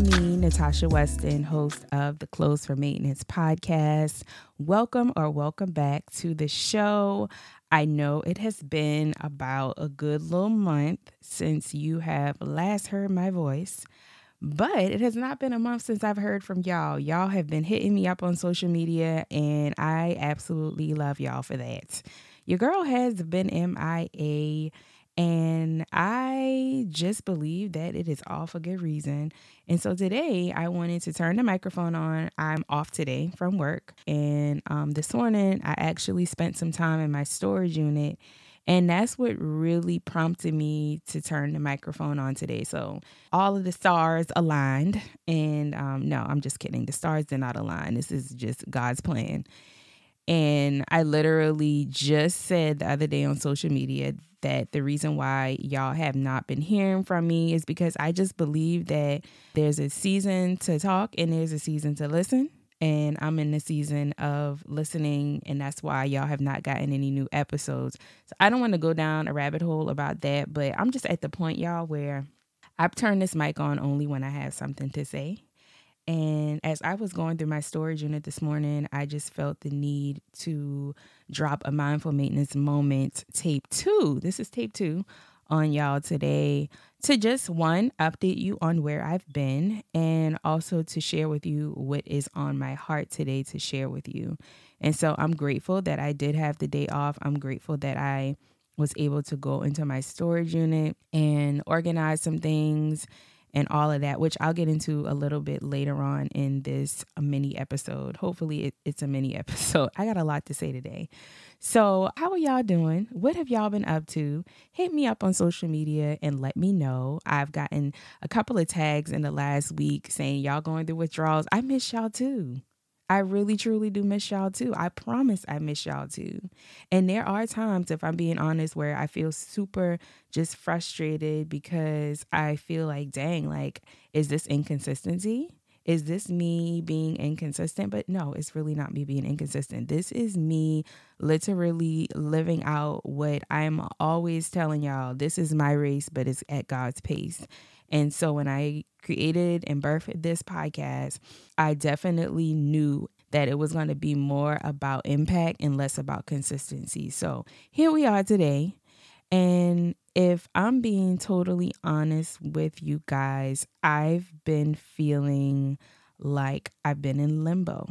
me, Natasha Weston, host of the Clothes for Maintenance podcast. Welcome back to the show. I know it has been about a good little month since you have last heard my voice, but it has not been a month since I've heard from y'all. Y'all have been hitting me up on social media, and I absolutely love y'all for that. Your girl has been MIA, and I just believe that it is all for good reason. And so today I wanted to turn the microphone on. I'm off today from work. And this morning I actually spent some time in my storage unit. And that's what really prompted me to turn the microphone on today. So all of the stars aligned. And no, I'm just kidding. The stars did not align. This is just God's plan. And I literally just said the other day on social media that the reason why y'all have not been hearing from me is because I just believe that there's a season to talk and there's a season to listen. And I'm in the season of listening, and that's why y'all have not gotten any new episodes. So I don't want to go down a rabbit hole about that, but I'm just at the point, y'all, where I've turned this mic on only when I have something to say. And as I was going through my storage unit this morning, I just felt the need to drop a mindful maintenance moment, tape 2. This is tape 2 on y'all today to just one, update you on where I've been, and also to share with you what is on my heart today to share with you. And so I'm grateful that I did have the day off. I'm grateful that I was able to go into my storage unit and organize some things and all of that, which I'll get into a little bit later on in this mini episode. Hopefully it's a mini episode. I got a lot to say today. So how are y'all doing? What have y'all been up to? Hit me up on social media and let me know. I've gotten a couple of tags in the last week saying y'all going through withdrawals. I miss y'all too. I really, truly do miss y'all too. I promise I miss y'all too. And there are times, if I'm being honest, where I feel super just frustrated because I feel like, dang, like, is this inconsistency? Is this me being inconsistent? But no, it's really not me being inconsistent. This is me literally living out what I'm always telling y'all. This is my race, but it's at God's pace. And so when I created and birthed this podcast, I definitely knew that it was going to be more about impact and less about consistency. So here we are today. And if I'm being totally honest with you guys, I've been feeling like I've been in limbo.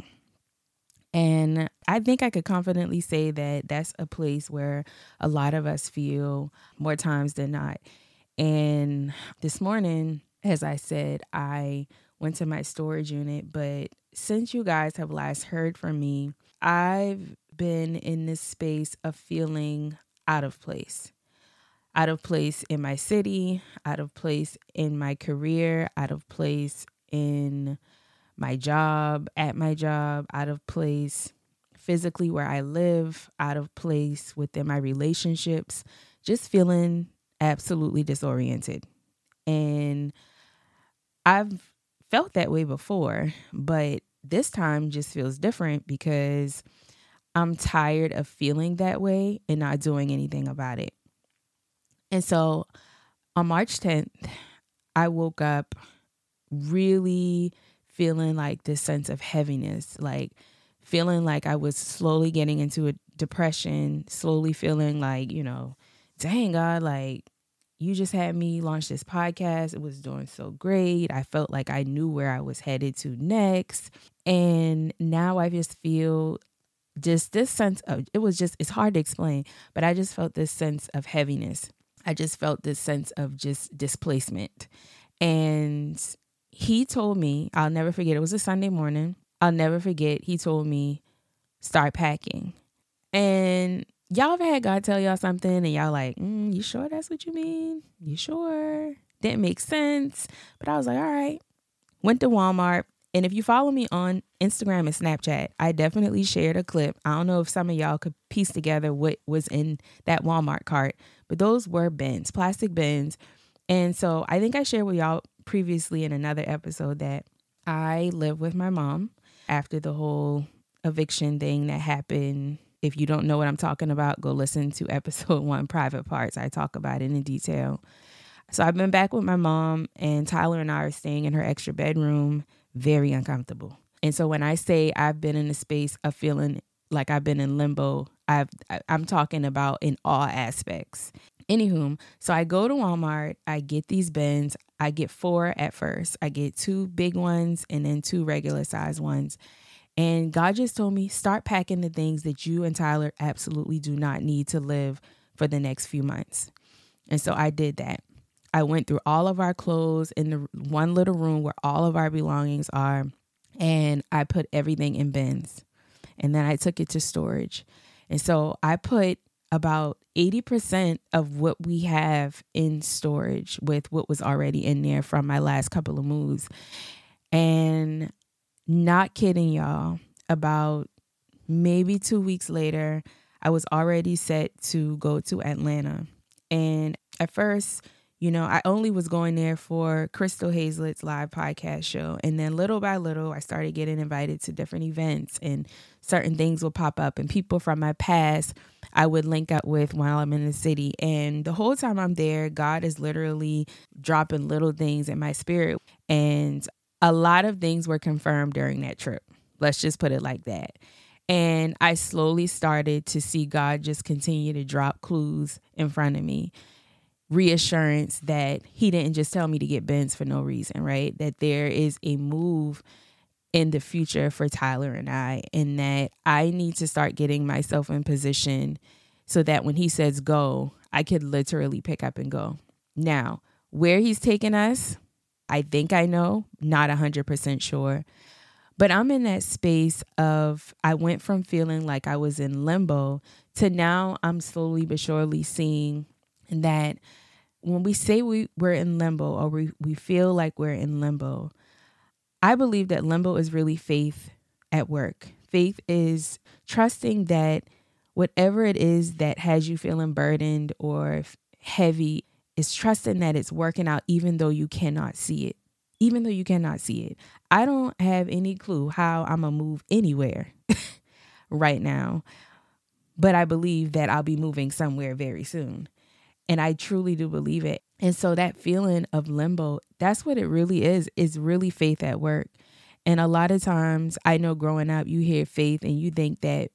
And I think I could confidently say that that's a place where a lot of us feel more times than not. And this morning, as I said, I went to my storage unit. But since you guys have last heard from me, I've been in this space of feeling out of place. Out of place in my city, out of place in my career, out of place in my job, at my job, out of place physically where I live, out of place within my relationships, just feeling absolutely disoriented. And I've felt that way before, but this time just feels different because I'm tired of feeling that way and not doing anything about it. And so on March 10th, I woke up really feeling like this sense of heaviness, like feeling like I was slowly getting into a depression, slowly feeling like, dang God, like you just had me launch this podcast. It was doing so great. I felt like I knew where I was headed to next. And now I just feel just this sense of, it's hard to explain, but I just felt this sense of heaviness. I just felt this sense of just displacement. And he told me, I'll never forget, it was a Sunday morning. I'll never forget, he told me, start packing. And y'all ever had God tell y'all something and y'all like, you sure that's what you mean? You sure? Didn't make sense. But I was like, all right. Went to Walmart. And if you follow me on Instagram and Snapchat, I definitely shared a clip. I don't know if some of y'all could piece together what was in that Walmart cart, but those were bins, plastic bins. And so I think I shared with y'all previously in another episode that I live with my mom after the whole eviction thing that happened. If you don't know what I'm talking about, go listen to episode 1, Private Parts. I talk about it in detail. So I've been back with my mom, and Tyler and I are staying in her extra bedroom, very uncomfortable. And so when I say I've been in a space of feeling like I've been in limbo, I'm talking about in all aspects. Anywho, so I go to Walmart, I get these bins. I get 4 at first. I get 2 big ones and then 2 regular size ones. And God just told me, start packing the things that you and Tyler absolutely do not need to live for the next few months. And so I did that. I went through all of our clothes in the one little room where all of our belongings are, and I put everything in bins. And then I took it to storage. And so I put about 80% of what we have in storage with what was already in there from my last couple of moves. And not kidding y'all, about maybe 2 weeks later, I was already set to go to Atlanta. And at first, I only was going there for Crystal Hazlett's live podcast show. And then little by little, I started getting invited to different events, and certain things would pop up, and people from my past I would link up with while I'm in the city. And the whole time I'm there, God is literally dropping little things in my spirit. And a lot of things were confirmed during that trip. Let's just put it like that. And I slowly started to see God just continue to drop clues in front of me. Reassurance that he didn't just tell me to get bins for no reason, right? That there is a move in the future for Tyler and I, and that I need to start getting myself in position so that when he says go, I could literally pick up and go. Now, where he's taking us, I think I know, not 100% sure. But I'm in that space of, I went from feeling like I was in limbo to now I'm slowly but surely seeing that when we say we're in limbo, or we feel like we're in limbo, I believe that limbo is really faith at work. Faith is trusting that whatever it is that has you feeling burdened or heavy, is trusting that it's working out even though you cannot see it. Even though you cannot see it. I don't have any clue how I'm going to move anywhere right now, but I believe that I'll be moving somewhere very soon. And I truly do believe it. And so that feeling of limbo, that's what it really is really faith at work. And a lot of times, I know growing up, you hear faith and you think that,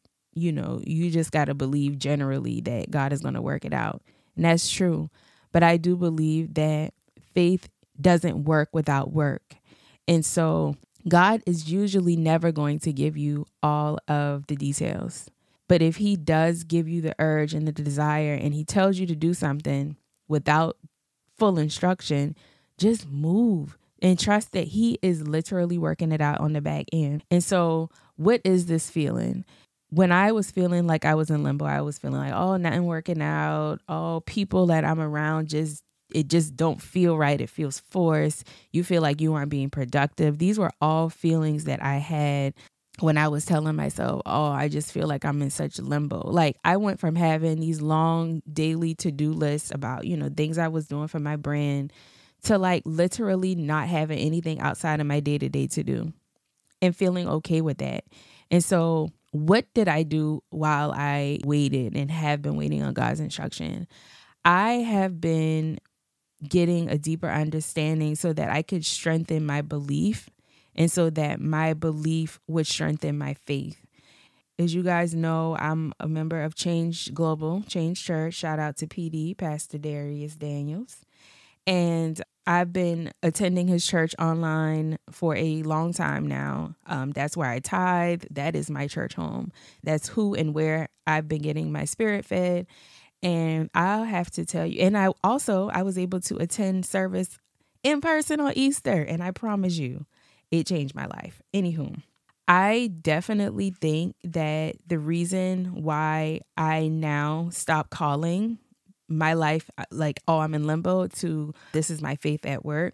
you just got to believe generally that God is going to work it out. And that's true. But I do believe that faith doesn't work without work. And so God is usually never going to give you all of the details. But if he does give you the urge and the desire, and he tells you to do something without full instruction, just move and trust that he is literally working it out on the back end. And so what is this feeling? When I was feeling like I was in limbo, I was feeling like, oh, nothing working out. Oh, people that I'm around it just don't feel right. It feels forced. You feel like you aren't being productive. These were all feelings that I had when I was telling myself, oh, I just feel like I'm in such limbo. Like, I went from having these long daily to-do lists about, things I was doing for my brand to like literally not having anything outside of my day-to-day to do and feeling okay with that. And so what did I do while I waited and have been waiting on God's instruction? I have been getting a deeper understanding so that I could strengthen my belief, and so that my belief would strengthen my faith. As you guys know, I'm a member of Change Church. Shout out to PD, Pastor Darius Daniels. And I've been attending his church online for a long time now. That's where I tithe. That is my church home. That's who and where I've been getting my spirit fed. And I'll have to tell you, and I was able to attend service in person on Easter. And I promise you, it changed my life. Anywho, I definitely think that the reason why I now stop calling my life like, oh, I'm in limbo, to this is my faith at work,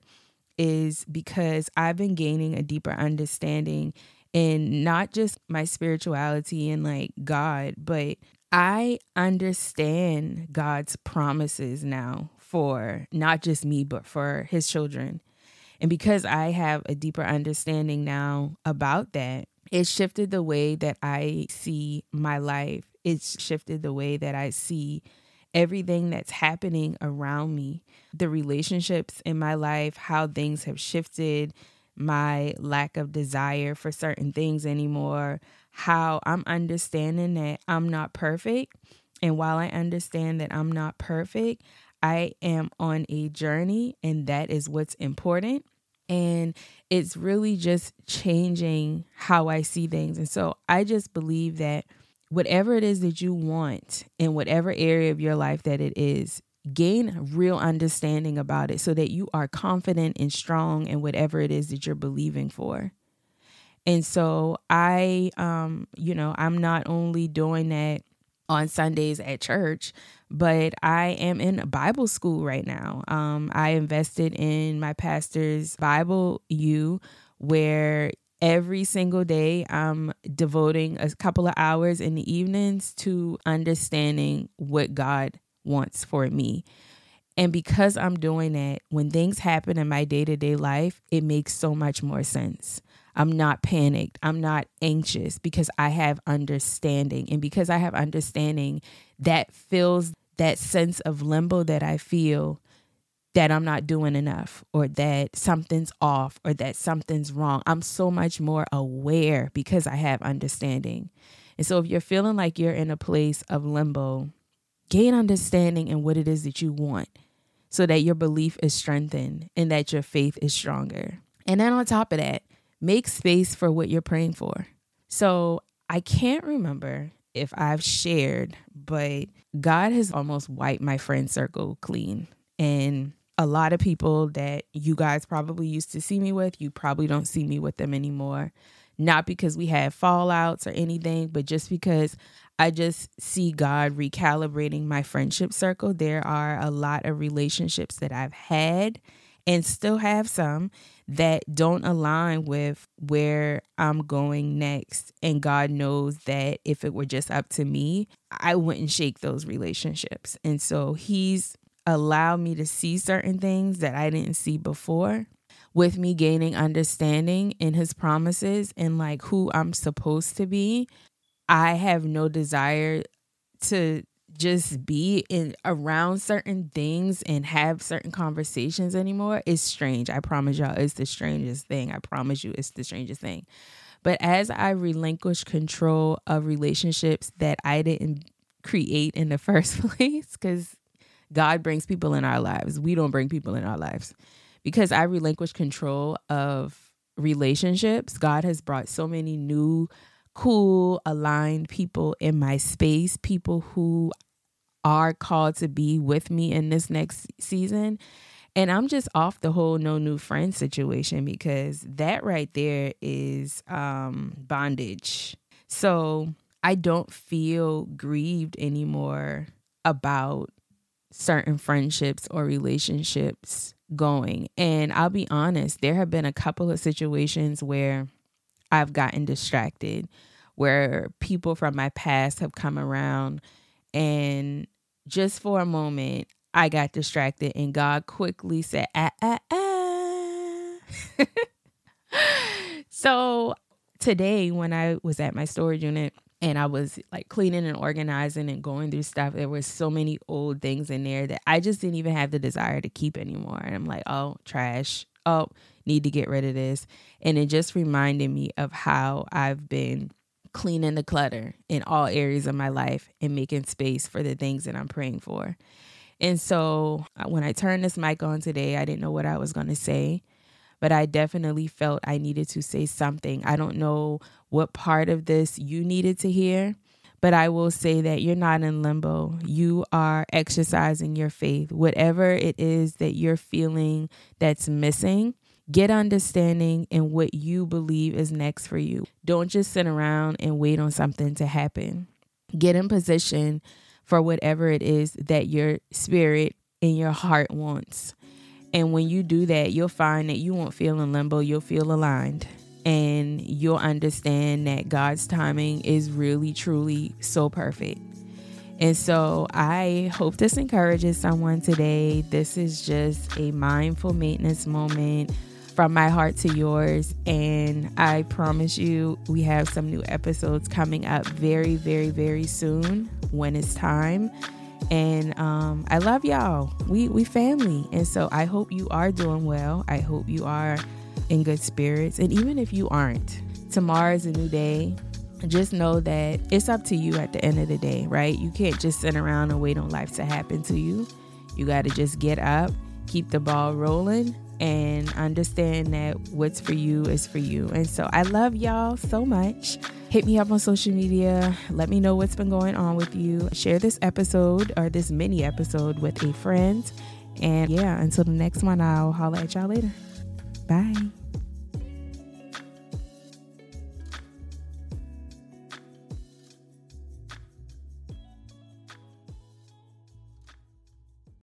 is because I've been gaining a deeper understanding in not just my spirituality and like God, but I understand God's promises now for not just me, but for his children. And because I have a deeper understanding now about that, it shifted the way that I see my life. It's shifted the way that I see everything that's happening around me, the relationships in my life, how things have shifted, my lack of desire for certain things anymore, how I'm understanding that I'm not perfect. And while I understand that I'm not perfect, I am on a journey, and that is what's important. And it's really just changing how I see things. And so I just believe that whatever it is that you want in whatever area of your life that it is, gain real understanding about it so that you are confident and strong in whatever it is that you're believing for. And so I'm not only doing that on Sundays at church, but I am in a Bible school right now. I invested in my pastor's Bible U, where every single day I'm devoting a couple of hours in the evenings to understanding what God wants for me. And because I'm doing that, when things happen in my day-to-day life, it makes so much more sense. I'm not panicked. I'm not anxious because I have understanding. And because I have understanding, that fills that sense of limbo that I feel that I'm not doing enough, or that something's off, or that something's wrong. I'm so much more aware because I have understanding. And so if you're feeling like you're in a place of limbo, gain understanding in what it is that you want so that your belief is strengthened and that your faith is stronger. And then on top of that, make space for what you're praying for. So I can't remember if I've shared, but God has almost wiped my friend circle clean. And a lot of people that you guys probably used to see me with, you probably don't see me with them anymore. Not because we had fallouts or anything, but just because I just see God recalibrating my friendship circle. There are a lot of relationships that I've had and still have some that don't align with where I'm going next. And God knows that if it were just up to me, I wouldn't shake those relationships. And so He's allowed me to see certain things that I didn't see before, with me gaining understanding in His promises and like who I'm supposed to be. I have no desire to just be around certain things and have certain conversations anymore. It's strange. I promise y'all, it's the strangest thing. I promise you, it's the strangest thing. But as I relinquish control of relationships that I didn't create in the first place, because God brings people in our lives. We don't bring people in our lives. Because I relinquish control of relationships, God has brought so many new, cool, aligned people in my space, people who are called to be with me in this next season. And I'm just off the whole no new friend situation, because that right there is bondage. So I don't feel grieved anymore about certain friendships or relationships going. And I'll be honest, there have been a couple of situations where I've gotten distracted, where people from my past have come around, and just for a moment, I got distracted, and God quickly said, So today, when I was at my storage unit and I was like cleaning and organizing and going through stuff, there were so many old things in there that I just didn't even have the desire to keep anymore. And I'm like, oh, trash. Oh, need to get rid of this. And it just reminded me of how I've been cleaning the clutter in all areas of my life and making space for the things that I'm praying for. And so when I turned this mic on today, I didn't know what I was going to say, but I definitely felt I needed to say something. I don't know what part of this you needed to hear, but I will say that you're not in limbo. You are exercising your faith. Whatever it is that you're feeling that's missing, get understanding in what you believe is next for you. Don't just sit around and wait on something to happen. Get in position for whatever it is that your spirit and your heart wants. And when you do that, you'll find that you won't feel in limbo. You'll feel aligned. And you'll understand that God's timing is really, truly so perfect. And so I hope this encourages someone today. This is just a mindful maintenance moment from my heart to yours. And I promise you, we have some new episodes coming up very, very, very soon when it's time. And I love y'all. We family. And so I hope you are doing well. I hope you are in good spirits. And even if you aren't, tomorrow is a new day. Just know that it's up to you at the end of the day, right? You can't just sit around and wait on life to happen to you. You got to just get up, keep the ball rolling, and understand that what's for you is for you. And so I love y'all so much. Hit me up on social media. Let me know what's been going on with you. Share this episode or this mini episode with a friend. And yeah, until the next one, I'll holler at y'all later. Bye.